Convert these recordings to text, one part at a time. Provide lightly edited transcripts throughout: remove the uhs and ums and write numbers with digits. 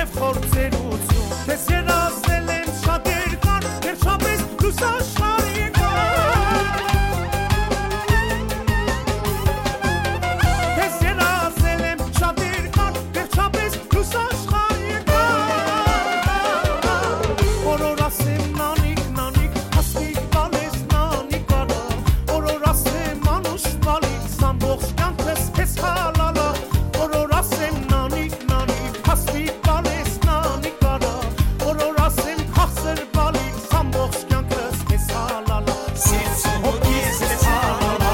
մեր փորձերություն Քեզ երազել եմ շատ երկար Վերջապես լույս աշխարհի Քեզ երազել եմ շատ երկար Վերջապես լույս աշխարհի Օրոր ասեմ նանիկ նանիկ Հասնիկ բալես նանիկ արա Օրոր ասեմ անուշ բալիկ Ամբողջ կյանքս քեզ հալալա Օրոր ասեմ նանիկ նանիկ Հասնիկ բալես նանիկ արա Օրոր ասեմ խախսր բալիկ Ամբողջ կյանքս քեզ հալալա Սիրցը հոգիս քեզ հալալա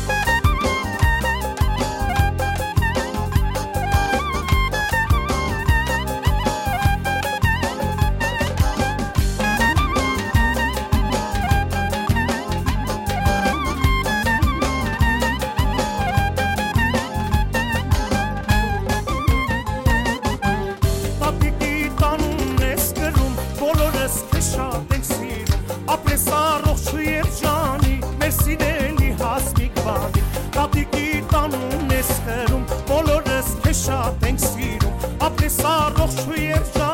Տատիկի տանուն ես գրում Բոլորս քեզ շատ ենք սիրում Ապրես առողջ ու երջանի Մեր սիրելի հասմիկ բանի Տատիկի տանուն ես գրում Բոլորս քեզ շատ ենք սիրում Ապրես առողջ ու երջանի